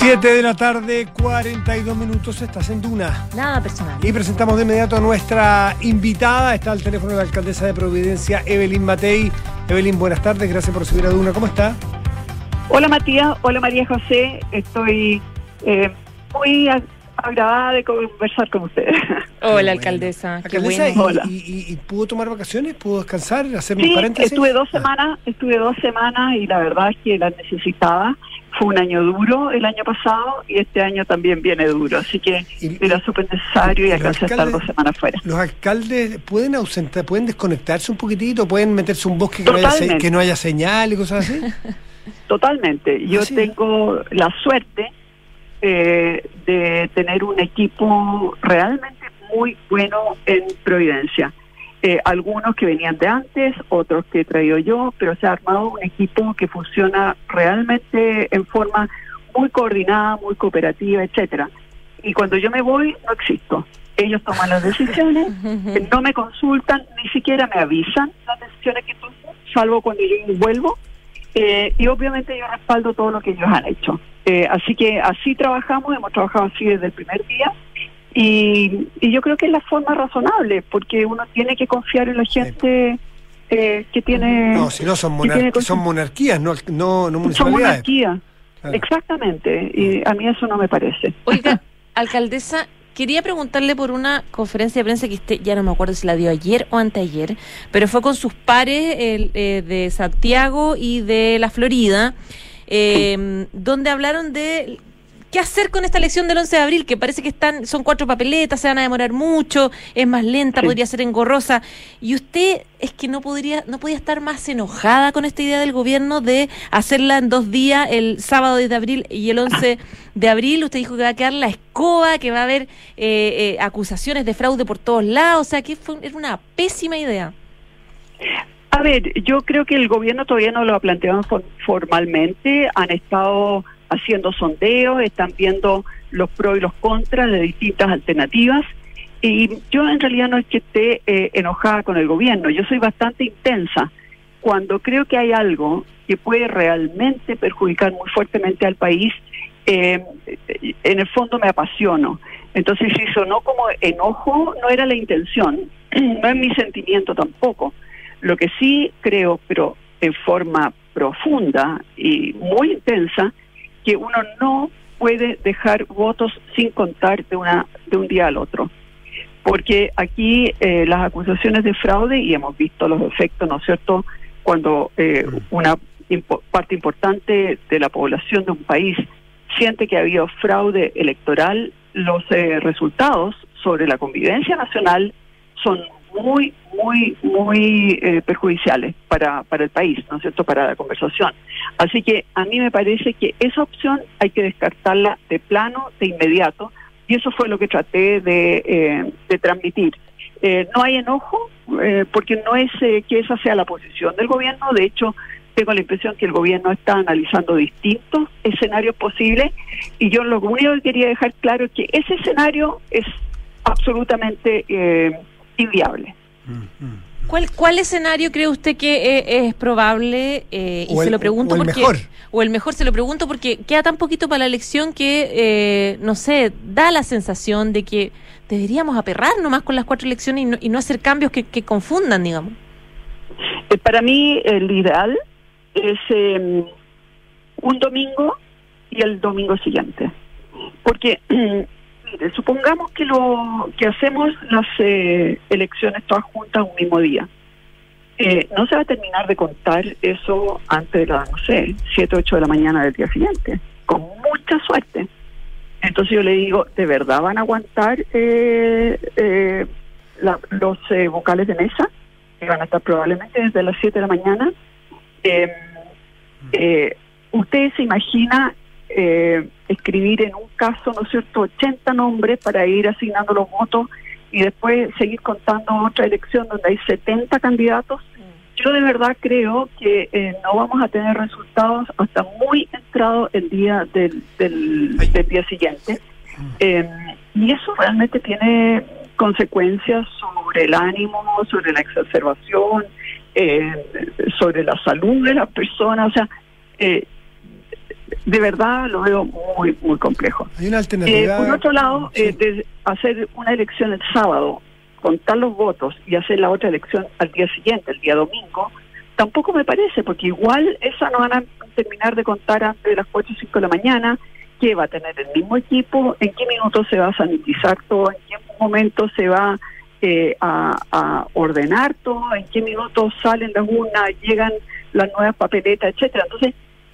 7 de la tarde, 42 minutos, estás en Duna. Nada personal. Y presentamos de inmediato a nuestra invitada. Está al teléfono la alcaldesa de Providencia, Evelyn Matei. Evelyn, buenas tardes, gracias por subir a Duna. ¿Cómo está? Hola Matías, hola María José. Estoy muy agradada de conversar con ustedes. Hola, alcaldesa. Qué Alcaldesa, bueno. Hola. ¿Y pudo tomar vacaciones? ¿Pudo descansar? ¿Hacer un Sí, paréntesis? estuve dos semanas y la verdad es que las necesitaba. Fue un año duro el año pasado y este año también viene duro, así que era súper necesario y alcancé a estar 2 semanas fuera. ¿Los alcaldes pueden pueden desconectarse un poquitito? ¿Pueden meterse a un bosque que no haya señal y cosas así? Totalmente. Yo tengo la suerte de tener un equipo realmente muy bueno en Providencia. Algunos que venían de antes, otros que he traído yo, pero se ha armado un equipo que funciona realmente en forma muy coordinada, muy cooperativa, etcétera. Y cuando yo me voy, no existo. Ellos toman las decisiones, no me consultan, ni siquiera me avisan las decisiones que toman, salvo cuando yo vuelvo. Y obviamente yo respaldo todo lo que ellos han hecho. Así que así trabajamos, hemos trabajado así desde el primer día. Y yo creo que es la forma razonable, porque uno tiene que confiar en la gente que tiene... No, si no son monarquías, no municipalidades. Son monarquías, claro. Exactamente, y a mí eso no me parece. Oiga, alcaldesa, quería preguntarle por una conferencia de prensa que usted, ya no me acuerdo si la dio ayer o anteayer, pero fue con sus pares de Santiago y de la Florida, donde hablaron de... ¿Qué hacer con esta elección del 11 de abril? Que parece que son 4 papeletas, se van a demorar mucho, es más lenta, podría ser engorrosa. Y usted es que no podía estar más enojada con esta idea del gobierno de hacerla en 2 días, el sábado 10 de abril y el 11 de abril. Usted dijo que va a quedar la escoba, que va a haber acusaciones de fraude por todos lados. O sea, que era una pésima idea. A ver, yo creo que el gobierno todavía no lo ha planteado formalmente. Han estado haciendo sondeos, están viendo los pros y los contras de distintas alternativas, y yo en realidad no es que esté enojada con el gobierno. Yo soy bastante intensa. Cuando creo que hay algo que puede realmente perjudicar muy fuertemente al país, en el fondo me apasiono. Entonces, si sonó como enojo, no era la intención, no es mi sentimiento tampoco. Lo que sí creo, pero en forma profunda y muy intensa, que uno no puede dejar votos sin contar de un día al otro. Porque aquí las acusaciones de fraude, y hemos visto los efectos, ¿no es cierto?, cuando una parte importante de la población de un país siente que ha habido fraude electoral, los resultados sobre la convivencia nacional son muy perjudiciales para el país, ¿no es cierto?, para la conversación. Así que a mí me parece que esa opción hay que descartarla de plano, de inmediato, y eso fue lo que traté de transmitir. No hay enojo, porque no es que esa sea la posición del gobierno. De hecho, tengo la impresión que el gobierno está analizando distintos escenarios posibles, y yo lo único que quería dejar claro es que ese escenario es absolutamente inviable. ¿Cuál escenario cree usted que es probable? Y se lo pregunto porque mejor. O el mejor, se lo pregunto porque queda tan poquito para la elección que, no sé, da la sensación de que deberíamos aperrar nomás con las 4 elecciones y no hacer cambios que confundan, digamos. Para mí el ideal es un domingo y el domingo siguiente. Porque... Mire, supongamos que hacemos las elecciones todas juntas un mismo día. No se va a terminar de contar eso antes de las, 7 o 8 de la mañana del día siguiente, con mucha suerte. Entonces yo le digo, ¿de verdad van a aguantar los vocales de mesa? Que van a estar probablemente desde las 7 de la mañana. ¿Usted se imagina escribir en un caso, ¿no es cierto?, 80 nombres para ir asignando los votos y después seguir contando otra elección donde hay 70 candidatos? Yo de verdad creo que no vamos a tener resultados hasta muy entrado el día del día siguiente, y eso realmente tiene consecuencias sobre el ánimo, sobre la exacerbación, sobre la salud de las personas. O sea, de verdad lo veo muy, muy complejo. Hay una alternativa. Por otro lado, Sí. de hacer una elección el sábado, contar los votos y hacer la otra elección al día siguiente, el día domingo, tampoco me parece, porque igual esa no van a terminar de contar antes de las 4 o 5 de la mañana, que va a tener el mismo equipo, en qué minutos se va a sanitizar todo, en qué momento se va a ordenar todo, en qué minutos salen las urnas, llegan las nuevas papeletas, etcétera. Entonces,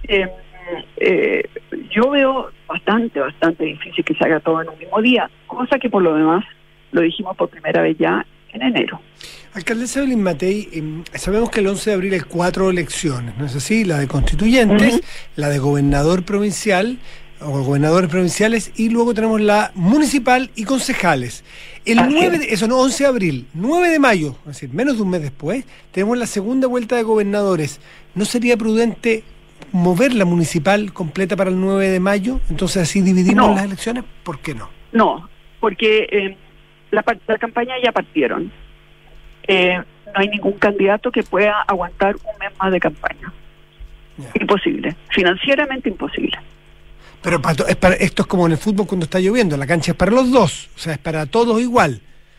yo veo bastante difícil que se haga todo en un mismo día, cosa que por lo demás lo dijimos por primera vez ya en enero. Alcaldesa Evelyn Matei, sabemos que el 11 de abril hay 4 elecciones, ¿no es así? La de constituyentes, la de gobernador provincial o gobernadores provinciales, y luego tenemos la municipal y concejales. El 9 de, eso no, 11 de abril, 9 de mayo, es decir, menos de un mes después, tenemos la segunda vuelta de gobernadores. ¿No sería prudente mover la municipal completa para el 9 de mayo? Entonces así dividimos las elecciones. ¿Por qué no? No, porque la campaña ya partieron. No hay ningún candidato que pueda aguantar un mes más de campaña. Imposible, financieramente imposible. Pero esto es como en el fútbol cuando está lloviendo, la cancha es para los dos, o sea, es para todos igual.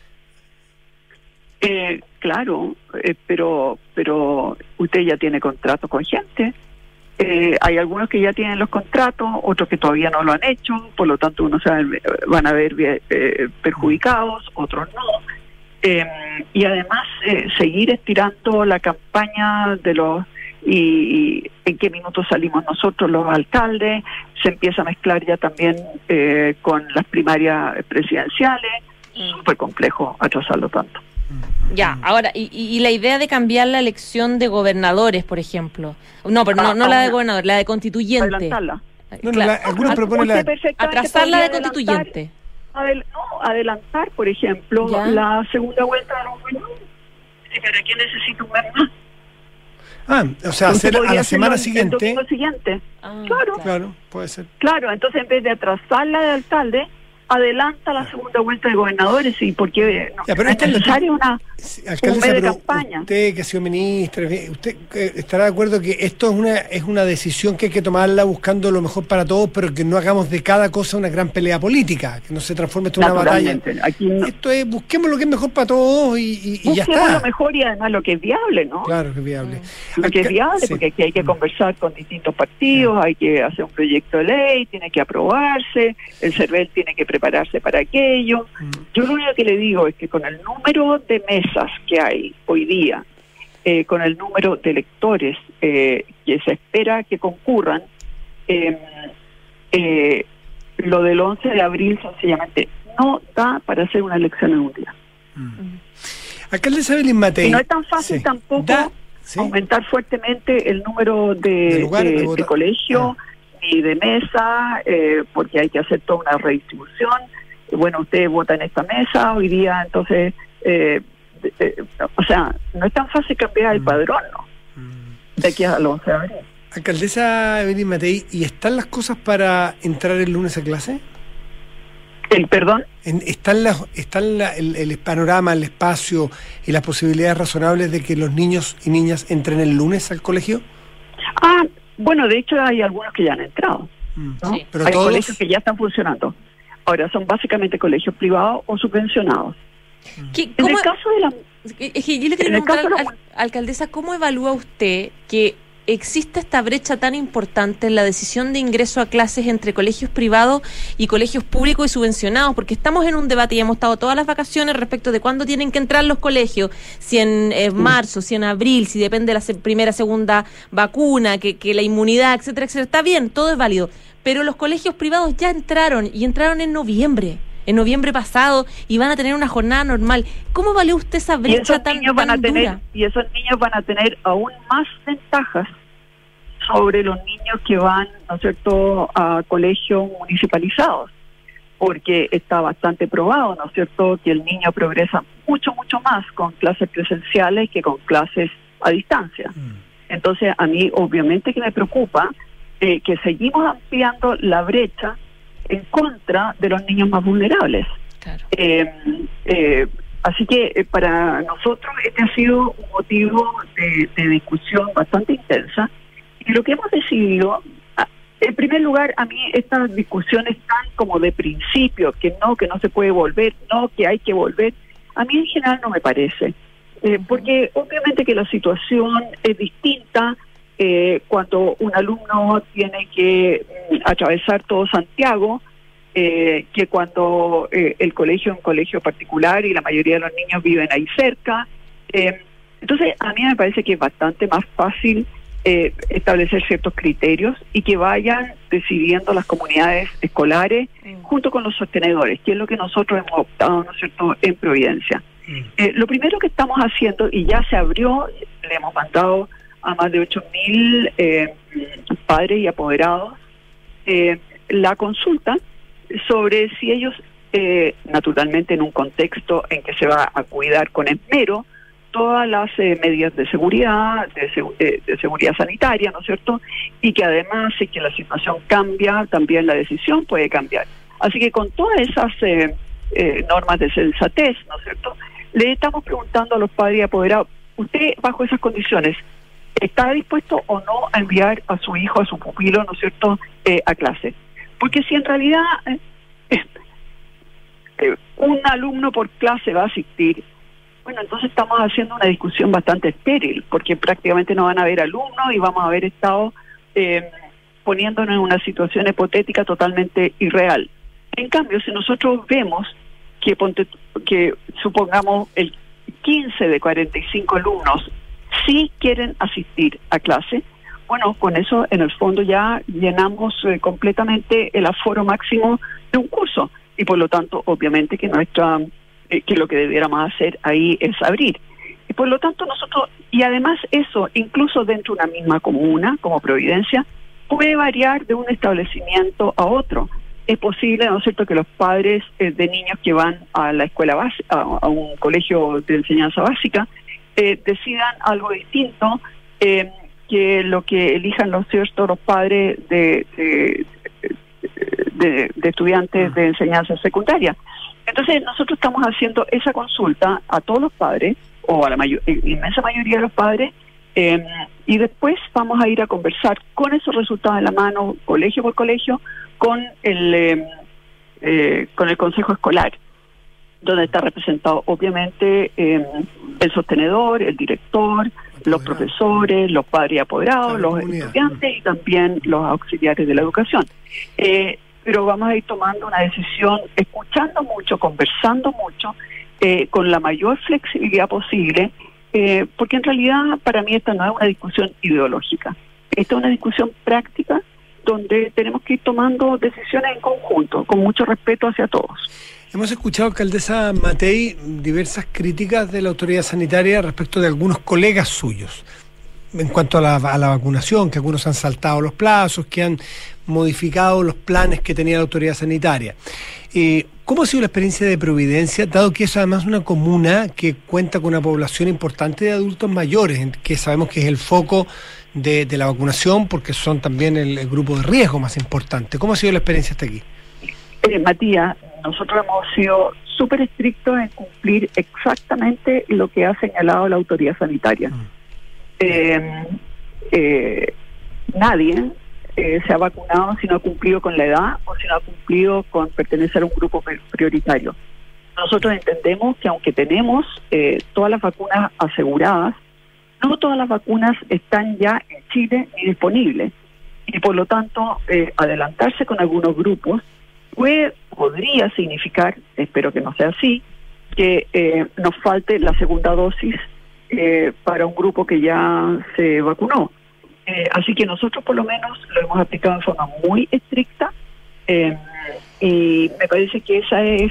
Claro, pero usted ya tiene contratos con gente. Hay algunos que ya tienen los contratos, otros que todavía no lo han hecho, por lo tanto unos van a ver perjudicados, otros no. Y además seguir estirando la campaña de los y en qué minutos salimos nosotros los alcaldes, se empieza a mezclar ya también con las primarias presidenciales, súper complejo atrasarlo tanto. Ya, ahora, y la idea de cambiar la elección de gobernadores, por ejemplo. No, pero no la de gobernador, la de constituyente. Adelantarla. Algunos proponen atrasar la de constituyente. Adelantar, por ejemplo, la segunda vuelta de los gobernadores. ¿Para qué necesita un mes más? O sea, hacer a la semana siguiente. El domingo siguiente. Claro, puede ser. Claro, entonces en vez de atrasar la de alcalde, adelanta la segunda vuelta de gobernadores, y porque pero es necesaria un mes de campaña. Usted que ha sido ministra, usted estará de acuerdo que esto es una decisión que hay que tomarla buscando lo mejor para todos, pero que no hagamos de cada cosa una gran pelea política, que no se transforme esto en una batalla. Aquí no. Esto es, busquemos lo que es mejor para todos y ya está. Busquemos lo mejor y además lo que es viable, ¿no? Claro que es viable. Lo que es viable, porque aquí hay que conversar con distintos partidos, hay que hacer un proyecto de ley, tiene que aprobarse, el CERVEL tiene que prepararse para aquello. Yo lo único que le digo es que con el número de mesas que hay hoy día, con el número de electores que se espera que concurran, lo del 11 de abril sencillamente no da para hacer una elección en un día. Alcaldesa Evelyn Matei. Y no es tan fácil tampoco aumentar fuertemente el número de colegio ni de mesa, porque hay que hacer toda una redistribución. Bueno, usted vota en esta mesa hoy día, entonces, o sea, no es tan fácil cambiar el padrón, ¿no? De aquí al 11 de abril. Alcaldesa Evelyn Matei, ¿y están las cosas para entrar el lunes a clase? ¿Perdón? ¿Están el panorama, el espacio y las posibilidades razonables de que los niños y niñas entren el lunes al colegio? Bueno, de hecho hay algunos que ya han entrado, ¿no? Sí. Pero hay todos colegios que ya están funcionando. Ahora son básicamente colegios privados o subvencionados. En el caso de la... yo le quería preguntar, alcaldesa, ¿cómo evalúa usted que existe esta brecha tan importante en la decisión de ingreso a clases entre colegios privados y colegios públicos y subvencionados? Porque estamos en un debate y hemos estado todas las vacaciones respecto de cuándo tienen que entrar los colegios, si en marzo, si en abril, si depende de la primera, segunda vacuna, que la inmunidad, etcétera, etcétera. Está bien, todo es válido, pero los colegios privados ya entraron en noviembre pasado, y van a tener una jornada normal. ¿Cómo evalúa usted esa brecha tan dura? Y esos niños van a tener aún más ventajas sobre los niños que van, ¿no es cierto?, a colegios municipalizados, porque está bastante probado, ¿no es cierto?, que el niño progresa mucho más con clases presenciales que con clases a distancia. Entonces, a mí obviamente que me preocupa que seguimos ampliando la brecha en contra de los niños más vulnerables. Claro. Así que para nosotros este ha sido un motivo de discusión bastante intensa, y lo que hemos decidido En primer lugar, a mí estas discusiones tan como de principio, que no se puede volver, no, que hay que volver, a mí en general no me parece. Porque obviamente que la situación es distinta cuando un alumno tiene que atravesar todo Santiago, que cuando el colegio es un colegio particular y la mayoría de los niños viven ahí cerca. Entonces, a mí me parece que es bastante más fácil establecer ciertos criterios y que vayan decidiendo las comunidades escolares junto con los sostenedores, que es lo que nosotros hemos optado, ¿no es cierto?, en Providencia. Lo primero que estamos haciendo, y ya se abrió, le hemos mandado a más de 8.000 padres y apoderados la consulta sobre si ellos, naturalmente en un contexto en que se va a cuidar con esmero todas las medidas de seguridad, de seguridad sanitaria, ¿no es cierto? Y que además, si que la situación cambia, también la decisión puede cambiar. Así que con todas esas normas de sensatez, ¿no es cierto?, le estamos preguntando a los padres y apoderados, ¿usted bajo esas condiciones está dispuesto o no a enviar a su hijo, a su pupilo, ¿no es cierto?, a clase? Porque si en realidad un alumno por clase va a asistir, bueno, entonces estamos haciendo una discusión bastante estéril, porque prácticamente no van a haber alumnos y vamos a haber estado poniéndonos en una situación hipotética totalmente irreal. En cambio, si nosotros vemos que supongamos el 15 de 45 alumnos sí quieren asistir a clase, bueno, con eso en el fondo ya llenamos completamente el aforo máximo de un curso y por lo tanto obviamente que que lo que debiéramos hacer ahí es abrir. Y por lo tanto nosotros, y además eso, incluso dentro de una misma comuna, como Providencia, puede variar de un establecimiento a otro. Es posible, ¿no es cierto?, que los padres de niños que van a la escuela básica, a un colegio de enseñanza básica, decidan algo distinto que lo que elijan los padres de estudiantes de enseñanza secundaria. Entonces nosotros estamos haciendo esa consulta a todos los padres, o a la inmensa mayoría de los padres, y después vamos a ir a conversar con esos resultados en la mano, colegio por colegio, con el consejo escolar, donde está representado obviamente el sostenedor, el director, los profesores, los padres y apoderados, los estudiantes y también los auxiliares de la educación. Pero vamos a ir tomando una decisión, escuchando mucho, conversando mucho, con la mayor flexibilidad posible, porque en realidad para mí esta no es una discusión ideológica, esta es una discusión práctica donde tenemos que ir tomando decisiones en conjunto, con mucho respeto hacia todos. Hemos escuchado, alcaldesa Matei, diversas críticas de la autoridad sanitaria respecto de algunos colegas suyos en cuanto a la vacunación, que algunos han saltado los plazos, que han modificado los planes que tenía la autoridad sanitaria. ¿Cómo ha sido la experiencia de Providencia, dado que es además una comuna que cuenta con una población importante de adultos mayores, que sabemos que es el foco de la vacunación, porque son también el grupo de riesgo más importante? ¿Cómo ha sido la experiencia hasta aquí? Matías, nosotros hemos sido súper estrictos en cumplir exactamente lo que ha señalado la autoridad sanitaria. Nadie se ha vacunado si no ha cumplido con la edad o si no ha cumplido con pertenecer a un grupo prioritario. Nosotros entendemos que aunque tenemos todas las vacunas aseguradas, no todas las vacunas están ya en Chile ni disponibles. Y por lo tanto, adelantarse con algunos grupos podría significar, espero que no sea así, que nos falte la segunda dosis para un grupo que ya se vacunó. Así que nosotros por lo menos lo hemos aplicado de forma muy estricta y me parece que esa es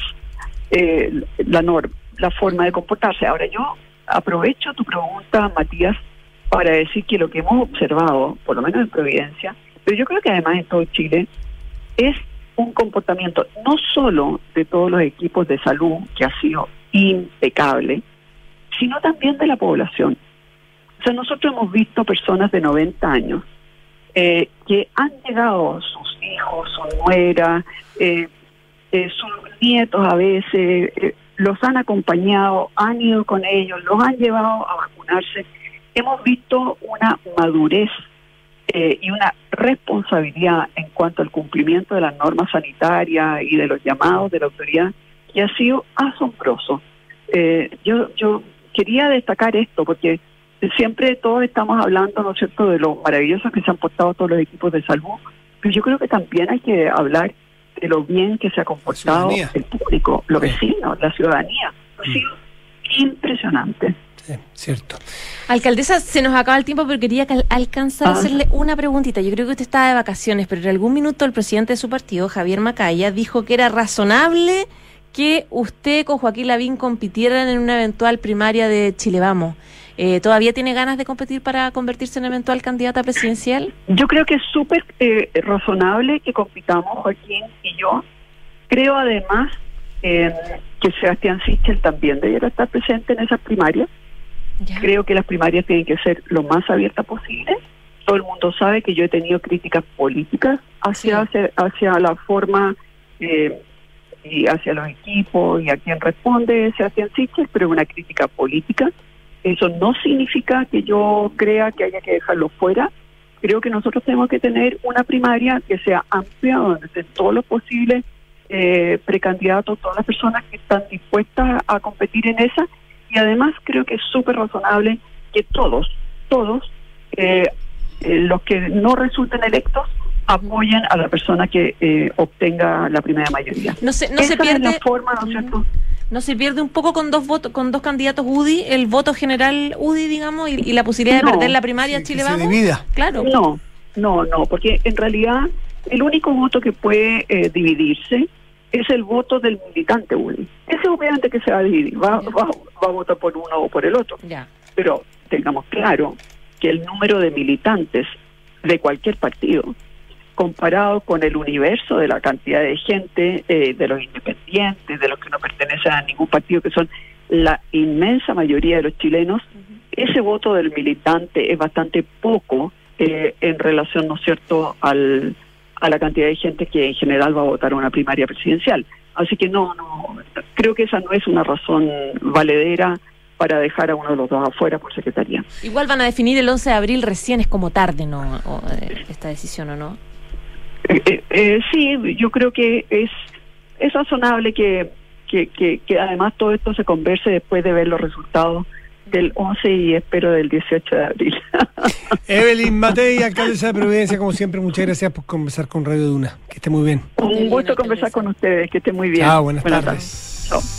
la forma de comportarse. Ahora yo aprovecho tu pregunta, Matías, para decir que lo que hemos observado, por lo menos en Providencia, pero yo creo que además en todo Chile, es un comportamiento no solo de todos los equipos de salud, que ha sido impecable, sino también de la población. O sea, nosotros hemos visto personas de 90 años que han llegado sus hijos, su nuera, sus nietos a veces, los han acompañado, han ido con ellos, los han llevado a vacunarse. Hemos visto una madurez y una responsabilidad en cuanto al cumplimiento de las normas sanitarias y de los llamados de la autoridad que ha sido asombroso. Yo quería destacar esto porque siempre todos estamos hablando, ¿no es cierto?, de lo maravillosos que se han portado todos los equipos de salud, pero yo creo que también hay que hablar de lo bien que se ha comportado el público, los vecinos, la ciudadanía. Ha sido impresionante. Sí, cierto. Alcaldesa, se nos acaba el tiempo, pero quería alcanzar a hacerle una preguntita. Yo creo que usted estaba de vacaciones, pero en algún minuto el presidente de su partido, Javier Macaya, dijo que era razonable que usted con Joaquín Lavín compitieran en una eventual primaria de Chile Vamos. ¿Todavía tiene ganas de competir para convertirse en eventual candidata presidencial? Yo creo que es súper razonable que compitamos, Joaquín y yo. Creo además que Sebastián Sichel también debiera estar presente en esas primarias. Ya. Creo que las primarias tienen que ser lo más abiertas posible. Todo el mundo sabe que yo he tenido críticas políticas hacia la forma y hacia los equipos y a quien responde Sebastián Sichel, pero es una crítica política. Eso no significa que yo crea que haya que dejarlo fuera. Creo que nosotros tenemos que tener una primaria que sea amplia, donde estén todos los posibles precandidatos, todas las personas que están dispuestas a competir en esa. Y además creo que es súper razonable que todos los que no resulten electos apoyen a la persona que obtenga la primera mayoría. No se pierde pierde la forma, ¿no es cierto? ¿No se pierde un poco con dos candidatos UDI, el voto general UDI, digamos, y la posibilidad de perder la primaria Chile Vamos? Se divida. Claro. No, porque en realidad el único voto que puede dividirse es el voto del militante UDI. Ese obviamente que se va a dividir, va a votar por uno o por el otro. Ya. Pero tengamos claro que el número de militantes de cualquier partido, comparado con el universo de la cantidad de gente, de los independientes, de los que no pertenecen a ningún partido, que son la inmensa mayoría de los chilenos, ese voto del militante es bastante poco en relación, ¿no es cierto?, a la cantidad de gente que en general va a votar una primaria presidencial. Así que no, creo que esa no es una razón valedera para dejar a uno de los dos afuera por secretaría. Igual van a definir el 11 de abril, recién es como tarde, ¿no? Esta decisión, ¿o no? Sí, yo creo que es razonable que además todo esto se converse después de ver los resultados del 11 y espero del 18 de abril. Evelyn Matei, alcaldesa de Providencia, como siempre, muchas gracias por conversar con Radio Duna. Que esté muy bien. Un gusto conversar con ustedes, que esté muy bien. Chao, buenas tardes. Chao.